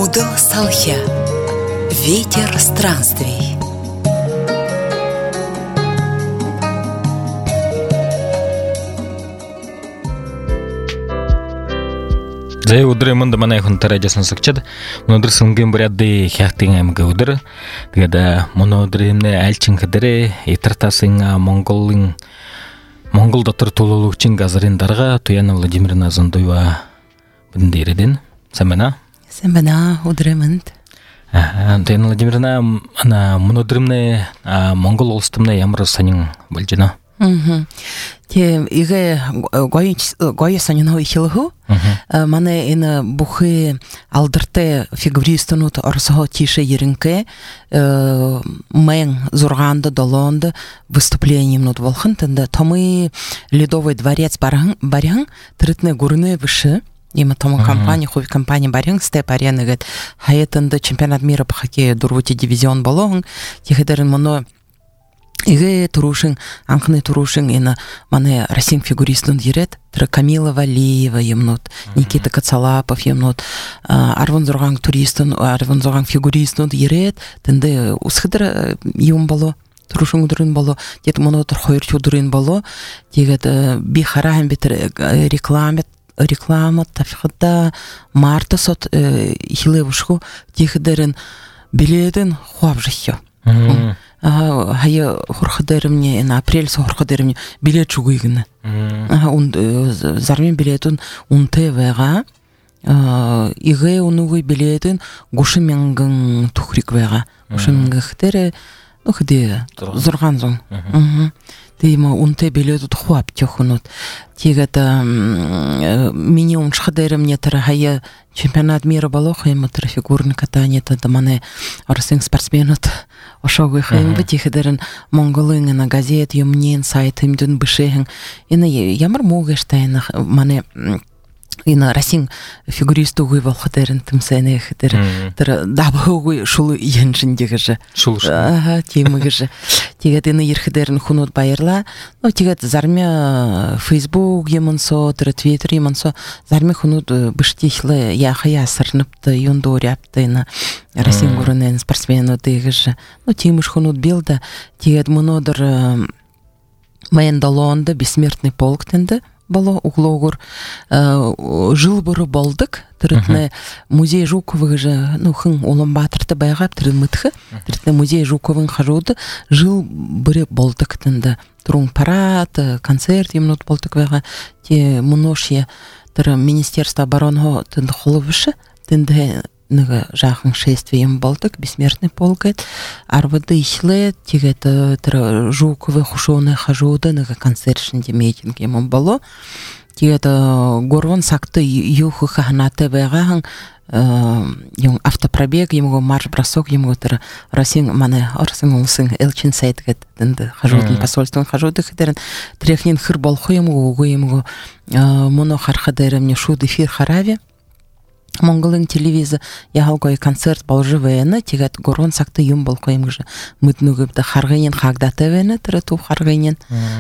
Удо Салхи. Ветер странствий. Зай өдрөө манд манай хүн тараажсан сагчад өнөөдөр сэнгийн брядны хягтын аймаг өдөр тэгээд өнөөдөр энэ айлчин хэдэрэ Итартасын Монгол дотор төлөөлөгчийн газрын дарга Туяна Владимировна Зондуева бидэнд ирээд байна. Сайн байна. Өдрөө манд. Туяна Владимировна өнөөдөр Монгол улс төмнө ямар сонин болж байна? Те игэ гоё сониноо ихлэхүү. Манай энэ бүхий алдартай фигуристунууд орсоо тише еринке мен зурганда долонд выступлениемнууд болхон тэнда томы Ледовый дворец барян тритне гурны выше има тому компания хуй компания барян степ арена гэд хаятанда чемпионат мира по хоккею дурвути дивизион болон тихэдэрэн моно игэ турушин анхны турушин энэ манай Россиян фигуристунд ирээд Камила Валиева юмнууд Никита Кацалапов юмнууд 16 туристун 16 фигуристунд ирээд тэндээ усхадэр юм болоо турушин өдрөн болоо тэд монотор 2 өдрөн болоо тэгээд би хараахан битэр реклама тафихта мартасот хилэвшху тихдэрэн билетэн хуавжихё хая хорходэрэмне на апрель хорходэрэмне билет чугуйгна зармин билетун унтэвэга игэ унугуй билетын гушимянгын тухрик вэга гушимгахтэр нөхдэ зурганзон тэйма унтэ билетут хуап тёхунут тэгээд минимум шхадэрэмне тэр хая чемпионат мира болох юм тэр фигурное катание та мане орсын спортсменут ошогой хайм битихдерен монголын на газет юмнен сайтым дүн бишэхэн энэ ямар муугэштайна мане ина Россиян фигуристугуй болохдэрэн тэмсэнэх тэр дабхугуй шул яншиндэгэж шул тиймэгэж тэгээд энэ ерхдэрэн хүнүүд баярлаа тэгээд зармя Facebook юмсо тэр Twitter юмсо зармя хүнүүд биштихлэ яхая сарнапта юндуряпта ина Россиян гурнэн спортсменүүд тэгэж тиймэш хүнүүд билда тэгээд монодор Майндалонда бессмертный полк тэнде было углогур жил бұры болдық түрітіне музей Жуковы же хын Улан-Батырды байғап түрімітхі түрітіне музей Жуковын қажуды жил бұры болдық тінді тұрың парад концерт емнут болдық байға те мұношия түрі Министерство обороны тінді құлывышы тінді нығы жақын шествием болдық бессмертный полк арвады ишле тегет түрі Жуковы хушоны қажуды нығы концертшінде мейтинг емон боло тегет горвон сақты юхы қағанаты байғағын автопробег емго марш-бросок емго түрі Россиян маны орсын олсын элчин сайтгет дінді қажудын посольствон қажуды қыдерін трехнен хыр болху емго уғы емго мұны қарқадырымне шуд эфир харави Монголын телевизор ягалгой концерт болжывэна тегат горон сакты юм болкоймгы мытнугыпта харгынен хагдатывэна тыры ту харгынен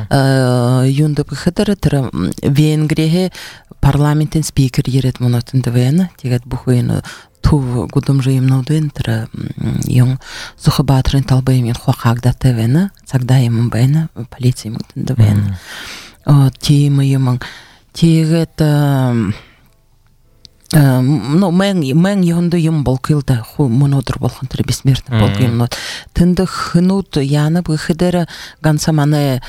юндып хытыры тыры Венгрия парламентин спикер ерет монотындывэна тегат бухуэна ту гудум жыйымнудын тыры юн сухабатрын талбаймен хуакагдатывэна сагдайымын бэна полиция мутындывэна тима юман тегат мен йонды юм болкылда монодор болхан тэр бессмертный полк юм тэнды хнут янып хыдэр ганса маны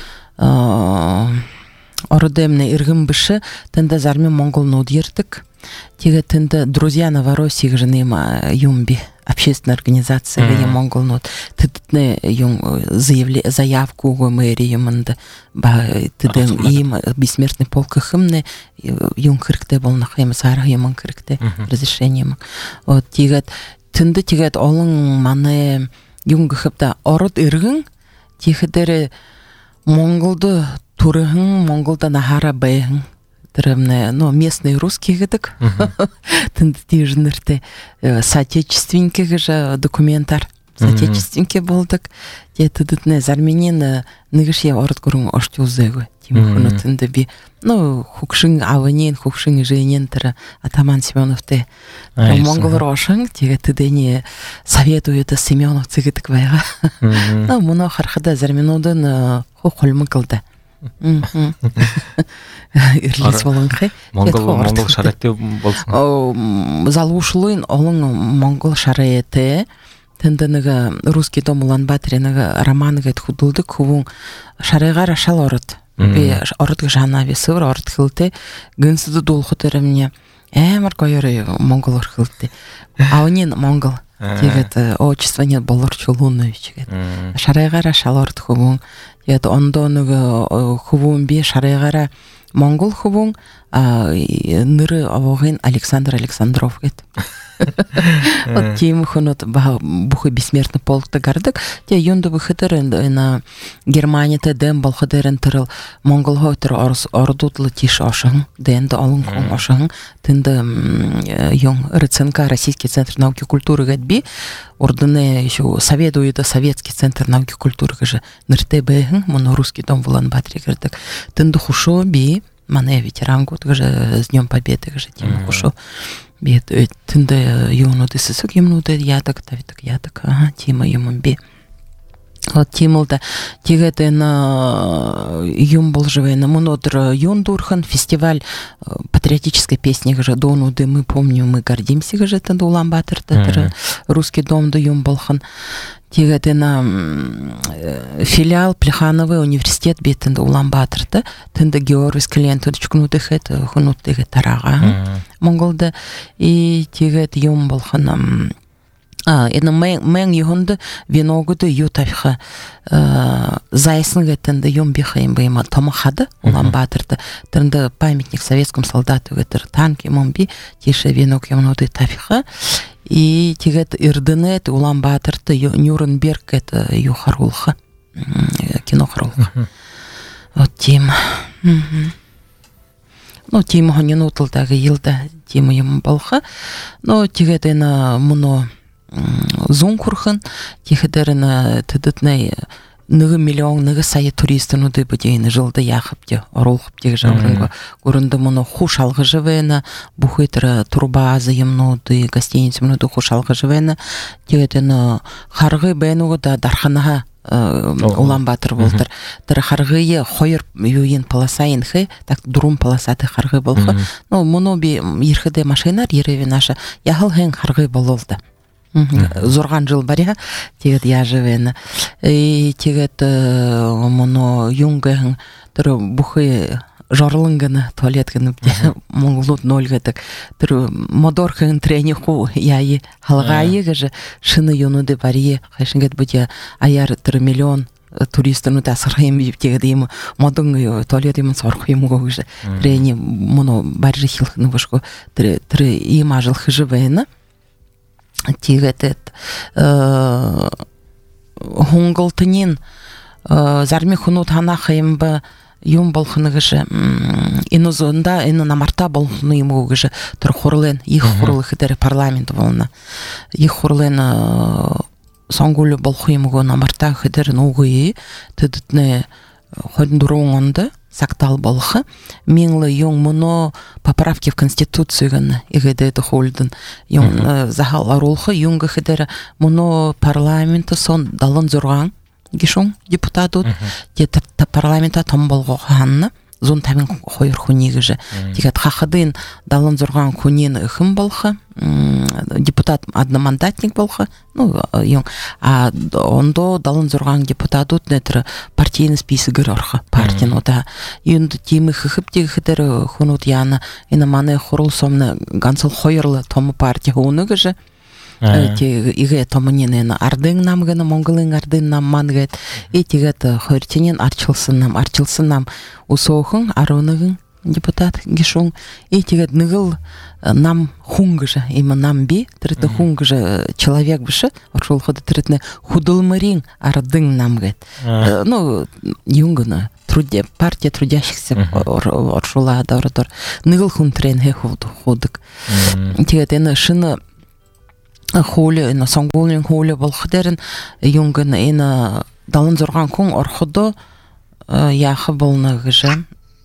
ордемне иргым бышы тэнды зарми монгол нод ертик теге тэнды друзья Новороссии гжынем юмби общественная организация я монгол нод тэтне юм заявку го мэрии юмында ба теден им бессмертный полк хымне юм кыркте болна хайма сара юм кыркте разрешением вот тегет тэнды тегет олон маны юм гыхыпта ород иргын тихедере монголды турыгын монголда нахара бэйгын Тырымны, местные русские гэдік. Тынды дейжінірді соотечественники же документар. Соотечественке болдық. Тедітіне зарменен нығыше орыт көрің ошты ұзығы. Тимохонотынды би. Хукшың аванен, хукшың жиынен тірі Атаман Семеновты монголар ошың. Тедітіне советуеті Семенов цігітік байға. Мұны қарқыда зарменодан қолмы қылды. Ирлес болын қай. Монгол шаретте болсын. Залушылын олың монгол шареті. Тенденеге русский дом Улан-Баторенеге романыгет худылды кувун шарайга рашал орыт. Бе орытгы жанави сывыр орыт хылты гынсыды дулху теремне. Эмар койоры монголор хылты. Аунин монгол. Тегет отчество нет болор Чулунович. Шарайга рашал орыт кувун. Тегет ондонуге кувун би шарайгара монгол кувун ныры авогын Александр Александров гет. Вот тем хонот бухы бессмертный полк тагардык. Те юнду бухыдырын на Германия тедем болхыдырын тырыл монгол хойтыр ордутлы тиш ошың. Денді олың кон ошың. Тынды юн рыценка Российский центр науки и культуры гэдби. Ордыны еще советует Советский центр науки и культуры гэжі нырте бэхын. Моно русский дом в Улан-Баторе гардык. Тынды хушо би. Мане ветеран год гэжі с Днем Победы гэжі тему хушо. Бет тынды юнуды сысык юмнуды ядык, тавитык ядык, тема юмын бе. Вот тимылда тегеті на юм был живой, на монодр юндурхан, фестиваль патриотической песни гэжі донуды, мы помним, мы гордимся гэжі тынды Улан-Батор, русский дом да юм болхан. Тегеті на филиал Плехановый университет бетінді Улан-Баторда, тынды Георгий Скалиентуды чүкінуды хэт, хунуттыгы тараға монголды, и тегеті юм болхан. Эна мен юхунды виногуды ютавха зайсын гэтэнды юм бихаем бейма тамахады Улан-Баторда, тынды памятник советскому солдату гэтэр танки момби, тише виног юмнуды тавха. И тегет ирденет Улан-Баторда Нюрнберг это юхарулха кино харулха. Вот тем. Тем ханин утылдагы елда тема ем болха. Тегет на муно зункурхан, тегедерна тедетней нығы миллион, нығы сайы туристын ұды бұдейіні жылды яқып де, оролқып дег жағырынғы. Көрінді мұны хуш алғы жывайны, бұхыйтыры турбазы емну ұды, гостиницем ұды хуш алғы жывайны, дегетіні қарғы бәйіні ұды дарханаға Улан-Батор болдыр. Дары қарғыйы қойыр юйын паласайын хы, так дұрым паласаты қарғы болғы. Мұны ерхіде машинар еревен ашы, яғыл хен қарғы болылды. Зорған жыл баря, тегет я живена. И тегет моно юнгын түрі бұхы жорлыңгыны туалеткіні монголут нольгетік. Түрі модорхын трені ху яйы халғайы гэжі шыны юнуды барие. Қайшынгет бұде аяр түрі миллион туристын ұта сырғайым бейіп тегеді емі модыңы туалет емін сорқойым ғоғыжы. Трені моно баржы хилхыны бұшқы түрі ем ажылхы жывайны. Тегет хунгалтынин зарми хунут ханахайым ба юм болхыны гэжі инузында, ины намарта болхыны ему гэжі тұр хурлен, их хурлы хыдары парламент болына. Их хурлен соңгулы болхы ему намарта хыдары нуғыйы, тыдытны ходын дұрыңынды, сактал болхы. Менлі юң мұны поправки в Конституцию ганы, игеде это холден. Юң захал арулхы, юңғы хыдары мұны парламенті сон далын зұрған гешон депутатут, де парламента том болғы ханны, зон тамин хойыр хунегі жы. Тегет хақыдын далын зұрған хунен үхім болхы, депутат одномандатник болхы, юң. Ондо далын зұрған депутатут нетірі партийны списігір орхы, партиян ода. Юнды темі хықып дегі хыдары хунут яны, инаманы хұрыл сомны гансыл хойырлы тому партия хуныгы жы. Иге томынен ардың намгыны, монголын ардың намман гэт. И тегет хойртенен арчылсын нам усоухын, аронығын депутат гешон. И тегет нығыл нам хунгыжы, има нам би, тіріті хунгыжы человек біші, оршол ходы тірітіне худылмырин ардың нам гэт. Юнгыны партия трудящихся оршола дауратор. Нығыл хун трен хе худык. Тегет ені шыны Холе на сонгулын холе болгдерин юнгын ина далын зорган күн орходо яхы болна гыжа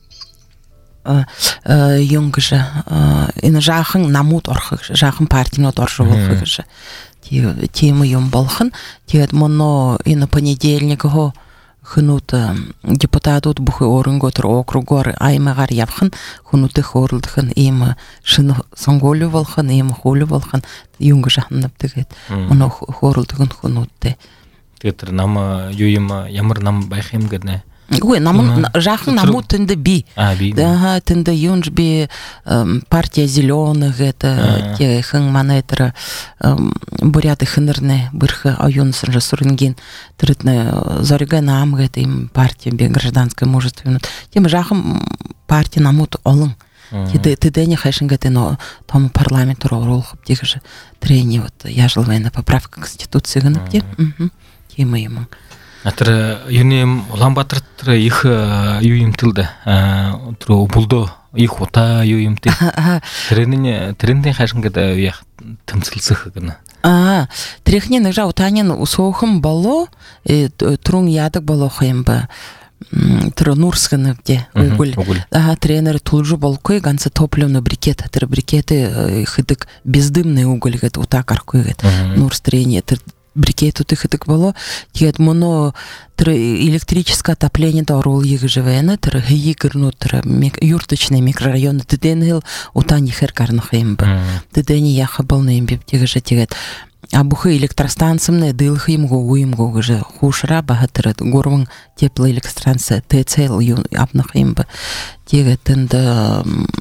юнгыжа ина жахын намут орхы жахын партийнот оржу болгы гыжа тема юм болхын тиет моно ина понедельник го хынут депутатут бухы орынготыр округор аймагар япхын хынуты хорылдыхын им шыны сонголю болхын им холю болхын юнгы жахынып дегет моно хорылдыгын хынутты тетер нама юйма ямар нам байхим гедне Ой, нам жахын намут тынды би. Да, тынды юнж би партия зеленых это те хын манетра буряты хынырны бырхы аюнсын же сурынгин трытны зорга нам это им партия би гражданская мужественная. Тем жахын партия намут олын. Ты не хайшин гэты но там парламент ролхып тегже трени вот я желаю поправка конституции гынып тема ему. Атыр юнем Улан-Батыр их юйым тылды. Тру булдо их ута юйым ты. Тренден хашин гада я тымсылсых гына. Трехне нажа утанен усохым бало, трун ядык бало хаймба. Нурсканы где уголь. Тренер тулжу болкой ганцы топливный брикет. Тыр брикеты хыдык бездымный уголь гад утак аркуй гад. Нурс трение брикету тыхытык было, тиет моно электрическое отопление дорол егжевена, гигерну юрточные микрорайоны тыденгил утани херкарных имба. Тыдени яха был на имбе тигже тигет. А бухы электростанциямне дылхы им гоже хушра бахатыр горвың теплая электростанция ТЦЛ апнах имба тигет тында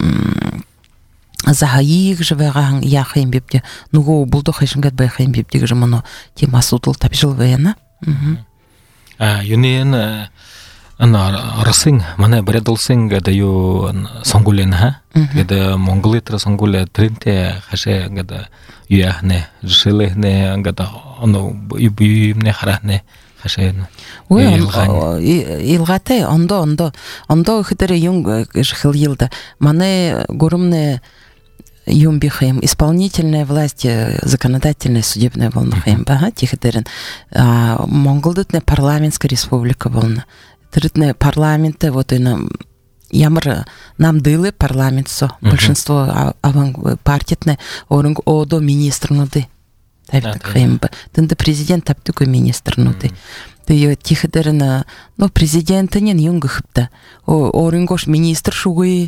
Загаик живегаң яхайм бепте, нуго булдо хайшынгат байхайм бепте гыжы моно тема сутыл тапжыл вена. Юнен арасың, мана бредолсың гада ю сонгулен ха, гада монголитра сонгуле тринте хаше гада юяхне, жшилехне гада оно юбюймне харахне хаше. Ой, илгате ондо хитре юнг жхил йылда. Мане горумне Юмбихаем, исполнительная власть, законодательная, судебная волна хаем, тихотерен. Монголдытная парламентская республика волна. Тритная парламенты, вот и ямар нам дылы парламент со. Большинство партитне, орунг одо министр нуды. Так хаем. Тында президент таптукой министр нуды. Ты тихотерен, но президента не юнга хыпта. Орунгош министр шугуи.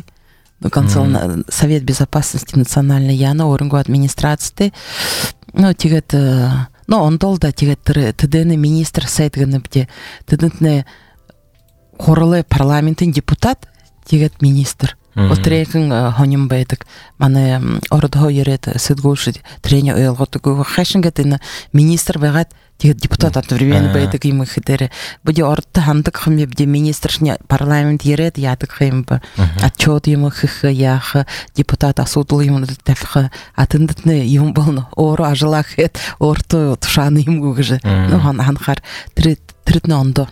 Совет безопасности национальной яна орынгу администрации тигет он долда тигет тыдены министр сайтганы бде тыдынтне хорылы парламентин депутат тигет министр отрекин хоним байтык маны ордо ерет сыдгулши треня ойлготугу хашингетина министр багат тигет депутат одновременно байтык им хитере буде ордо хандык хме бде министршне парламент ерет ятык хембе отчет ему хх ях депутат асудул ему тафха атындытны юм болно ору ажылахет орто тушаны им гыжы ну ханхар тритны ондо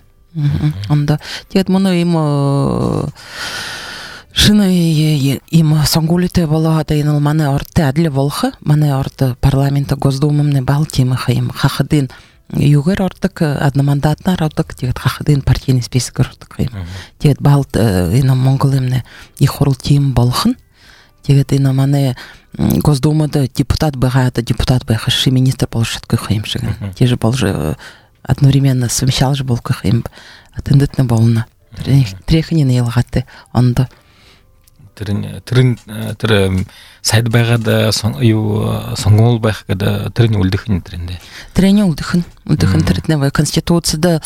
тигет моно ему Шыны им сонгулите было атайныл мане орты адле волхы, мане орты парламента Госдумамны бал темы хаим хахадын югер ортык одномандатна ортык тигет хахадын партийный список ортык хаим. Тигет бал ина монголымны ихорл тем болхын. Тигет ина мане Госдумада депутат бэхаши министр болшаткы хаим шыгын. Теже болжы одновременно совмещал же болкы хаим. Атындытны болна. Треханин елгаты ондо. Трин сайд байгада сонгол байгада трин үлдихин тринде. Трин үлдихин тритневая конституцияда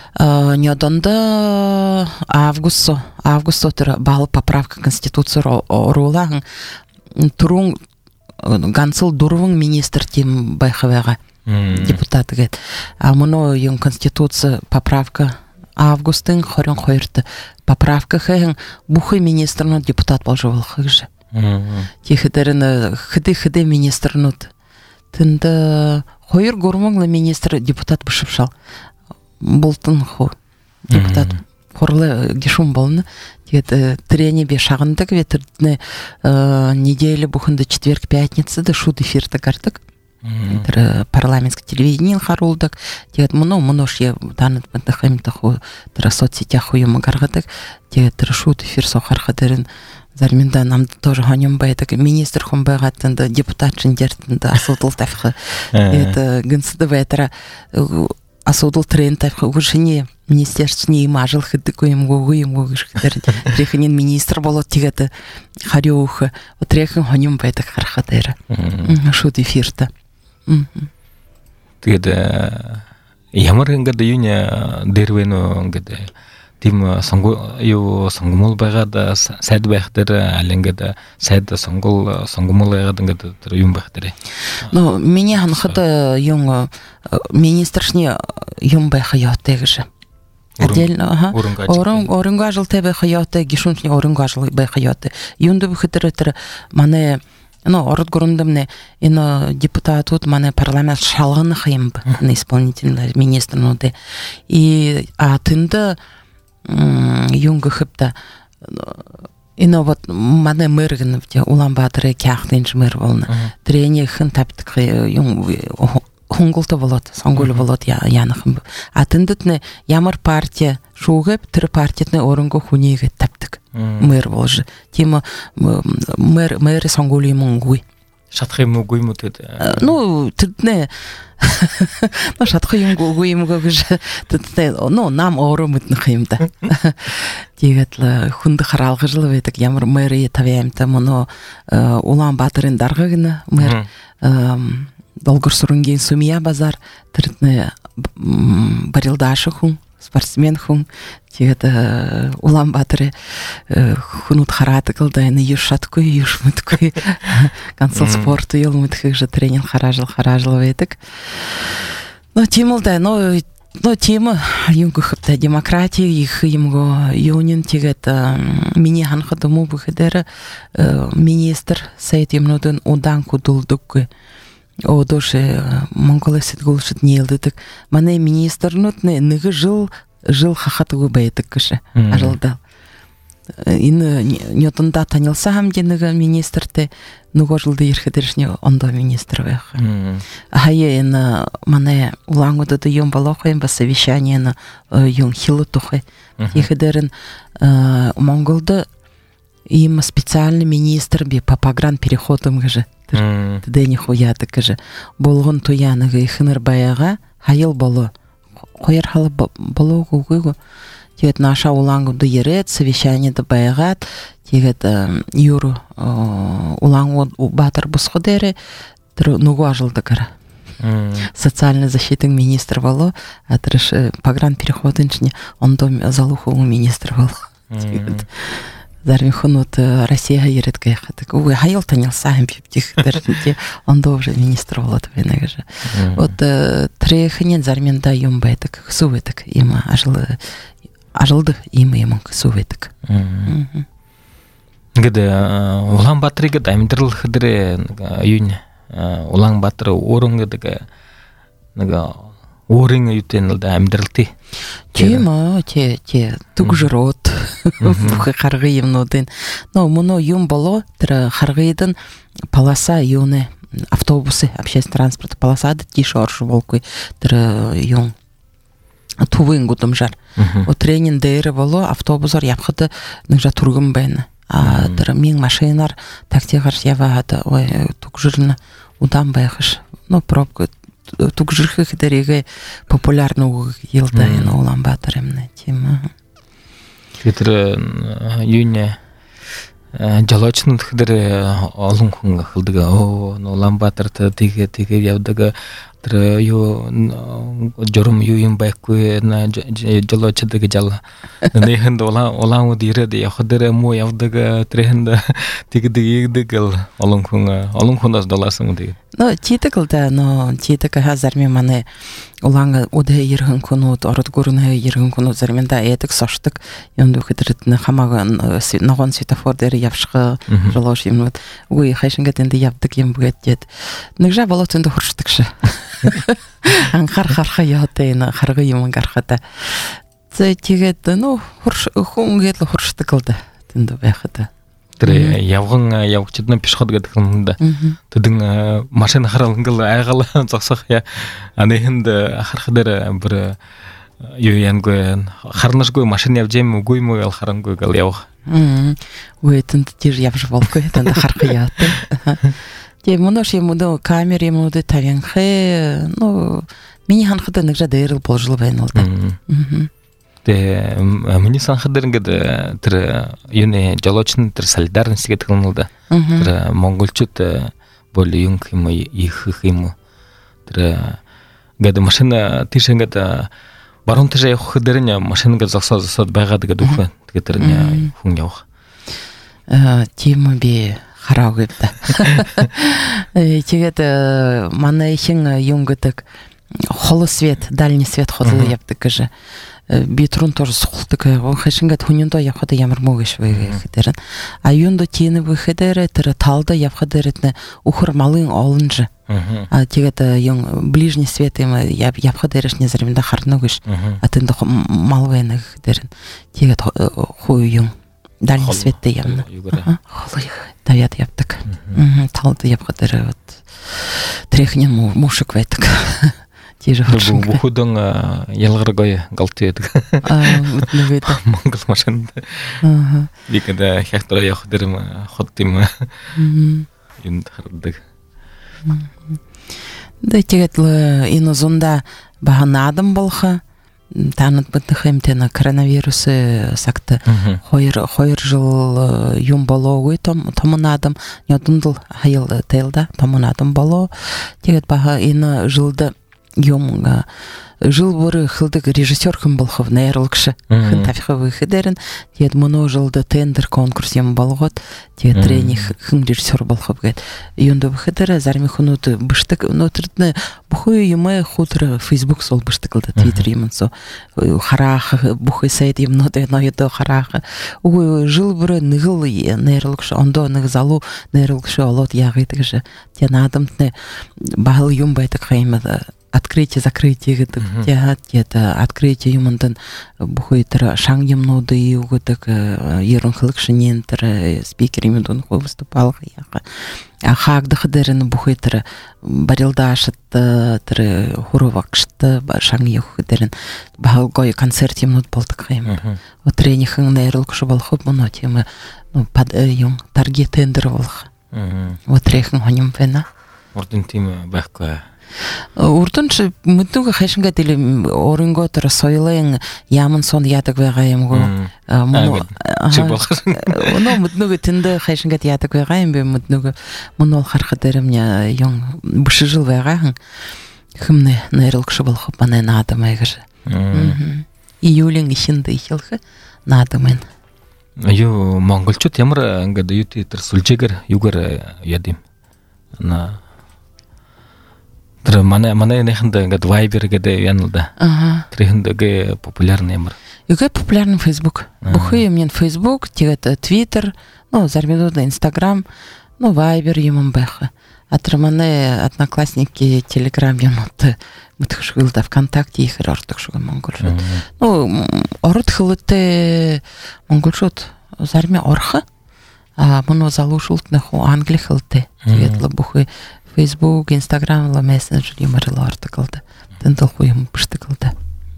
неодонда августо тыр бал поправка конституции ролагын турун ганцыл дурвың министр тем байхавега депутат гет. А моно юм конституция поправка августын хорон хойрты поправка хэхэн бухы министрнут депутат болжавал хыжы. Тихидерін хыды министрнут. Тында хойр гормоңлы министр депутат бышыпшал. Болтын хо депутат хорлы гешум болны. Трене бе шағындық ветірдіні неделі бұхынды четверг-пятница да шуд эфирді картық. тер парламентский телевидение харулдык тегет моно ше танып бандахым таху тер соцсетях хуюм гаргадык тегет тер шут эфир сохархадырын зарминда нам тоже ганем байтак министр хум байгаттында депутат жиндертында асудул тафхы это гынсыды байтара асудул тренд тафхы гушине министерстве имажил хыдыкуем гугышкдер трехнин министр болот тегет харюх отрехын ганем байтак хархадыра шут эфирта тегет ямар ингада юня дервено ингада тим сонгумул байгада сайд байхтер аленгада сайд сонгумул байгада ингада юм байхтер. Ну меня ханхада юм министршне юм байхаятегже. Отдельно, орынгажыл тебе хаяты, гишунчне орынгажыл байхаяты. Юнду бихтер мане ород гурундамне ино депутат тут мане парламент шалганы хым на исполнительный министр ноде. И атында юнга хыпта ино вот мане мэргэн в Улан-Баторы кяхтынж мэр волна. Трене хын таптык юн хунгулта болот, сонгулы болот янахым. Атындытны ямар партия шугып, тыр партиятны орынго хунеге таптык. Мэр волжы. Тима мэр сонгулы мунгуй. Шатхы мугуй мутет. Ну, тытне. Ну, шатхы мугуй мугуйжы. Тытне, ну, нам орымытны хымда. Тегетлы хунды харалгы жылы бетик ямар мэрие тавяймта моно Улан-Баторын даргыгына мэр долгор сурунген сумия базар тыртны барилдашы хун спортсмен хун тегет Улан-Баторы хунут хараты кылдайны юшаткуй юшмыткуй консол спорту елмыткык же тренинг харажыл бетик. Но тимылдай, но тема юнга хыпта демократия их имго юнин тегет мини ханхадыму бухедер министр сайт имнодын одан кудулдук о доше монголесет гулшит нелдык мане министр нутне ныгы жыл хахатыгы байтык кышы ажылдал ины ньотында танылса хамде ныгы министрте нуго жылды ерхедершне ондо министр вэх хае ины мане улаңыды юм балохайм ба совещание на юм хилы тухай ехедерин монголды им специальный министр би по погранпереходам гыжы тыдэ нихуя также болгон туяныгы хыныр баяга хайыл боло коер халы боло гугу тегет наша улаңды ерет совещание да баягат тегет юру улаңы батыр бусходере нугу ажылды кара социальной защиты министр боло атрыш погранпереходынчне ондо залуху министр боло Зармин хунут Россия еретке хатык. Уй хайыл танылса хем пиптих дерте ондо уже министр болот венеге. Вот трехнен зарминда юм байтык сувытык има ажылды има сувытык. Гыды Улан-Баторыга даймдырыл хыдыре юнь Улан-Баторы орынгыдыга нага орыңы ютенилда амдырылты. Тема те тугжырот бухы харгыйым нодын. Но моно юм боло тра харгыйдын полоса юны автобусы общественный транспорт полосады тишоршу волкуй тра юм тувын гудым жар. О тренин дейре боло автобусар япхыды ныкжа тургым бэйны. А тра мин машинар тактигар явады ой тугжырны удан байхыш. Но пробка тугжырхы хидереге популярны елдайын Улан-Баторымны тема. Кетір юне жалочны хидере олың хунга хылдыга Улан-Баторты теге явдыга тірі жорым юйым байкуе на жалочыдыга жала. Нехінді олаңы дейреді яқыдыры мо явдыга трехінді тегедігі егдігіл олың хунда доласың деге. Ну, титыкылда, но титыка хазарме маны улаңы уды ергін күнут, орыд гурыны ергін күнут зарменда этік соштык, йонду хитритіні хамагын нағын светофордері явшқы жалош емнут. Уй, хайшынға тенді явдык ем бұгет дед. Нықжа болот үнді хұрштыкшы. Анқар-қарқа яғытайны, қарғы емін қарқата. Тегетті, ну, хұңгетлі хұрштыкылды. Тенді бәқыды. тире явган явчыдна пешход гадыкында тудың машина харалгыл айгала заксах я анехинде хархадер бир юянгы харнашгы машина явжем гуймы ал харангы гал яв уэтен тир явж волко это хархаят те монош емудо камера емуды тавянхе ну мини ханхада нагжа дэрл болжул байналда те мини санхадэрнгэ тэр юне жолочны тэр солидарностьге тагналда тэр монголчууд бол юм юм их юм тэр гэд машина тишэнгэд баруун тийш явах дэрэн машинага засаад байгаад гэдэг үхвэ тэгээд тэр хүн явах тийм би хараагда тэгээд манай ихин юм гэдэг холосвет дальний свет ходил явдаг гэж би трун тоже сухалдаг хашингэд хүнөндөө явхад ямар мөгөш вэ гэхээр а юундо тийнэ выходэр тэр талда явхад дэрэтнэ ухэр малын олонж а тэгээд юм ближний свет юм явхад дэрэж не заримда харна гэж а тэнд мал байна гэхээр тэгээд хуу юм дальний светтэй явна холой тавяд явдаг талда явхад дэрэ трехнен мушек байдаг тийж хашин бүхэдэн ялгаргой галт яадаг нэгэд монгол машинд викэд хятад явах дэрэм хот юм юнд хардаг тэгээд энэ зунда баханадам болха танад битхэм коронавирусы сакта хоёр жыл юм болоогүй томнадам ядундл хайл тэлда томнадам болоо тэгээд баха энэ жылда юм жыл бүрі хылдық режиссер кім болхов найрылықшы хын тафиха выходерін тед мұны жылды тендер конкурс ем болғот тед тренинг хын режиссер болхов гет юнды выходері зарми хунуты быштық нөтірдіні бұхы емі хутыр фейсбук сол быштықылды твиттер емін со харақы бұхы сайт ем ноды нойды харақы жыл бүрі нығыл найрылықшы ондо нығзалу найрылықшы олот яғыдығышы тен адамтны бағыл юм байтық қаймады открытие-закрытие гэдэг это открытие юмандан бухойтер шаң емноды югыдык ерөнхлык шинентер спикер имендон выступал яка хагдых дерен бухойтер барилдашт тер хуровакшт шаң юх дерен балгой концерт емнод болдык хайм вот тренинг нейролкшы болхоп моно тема ну под юм торги тендер болх вот трехн хоним вена орден тема бахка уртунч мытнуга хашинга дили оронготор сойлен ямын сон ятык вегайым го моно мытнуга тинде хашинга ятык вегайым бе мытнуга монол хархадерымня ён бышыжыл вегаһын хымны нейролкшы болхоп мана надамайгыр июлен ишинде ихилхы надамын ю монголчут ямар ингээд юти тэр сүлжэгэр югэр ядим на тэр манай нэхэнд ингээд Viber гэдэг яналда. Тэрхэндээ популярны ямар. Югэ популярны Facebook. Бүхий юм Facebook, тэгээд Twitter, ну зармидуда Instagram, ну Viber юм баха. А тэр манай одноклассники Telegram юмтай мэтгшгүлдэ ВКонтакте ихэр ордогшгүй монголчууд. Ну орд хөлтэй монголчууд зарми орха. А моно залушултны ху англи хөлтэй. Тэгээд л бүхий Facebook, Instagram, la Messenger юмарла артыкылды. Тендел хуйым быштыкылды.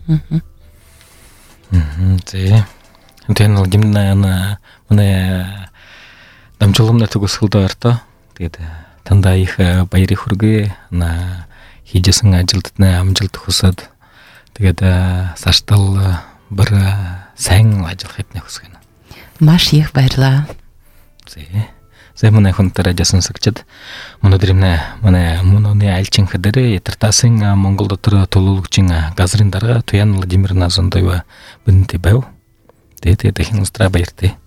Тен ал гимна мына дамжылымна төгөсөлдө арта. Тэгээд танда их баяры хүргэ на хижсэн ажилтны амжилт хүсэд. Тэгээд саштал бір сайн ажил хэтнэ хүсгэн. Маш их баярлаа. Зэмэн хонтер ажсан сагчад монодримнэ манай мононы альчин хадэрэ ятартасын Монгол дотор толуулгчин газрын дарга Туян Владимир Назондоева бинти байв. Тэгээд хин устра баяртай.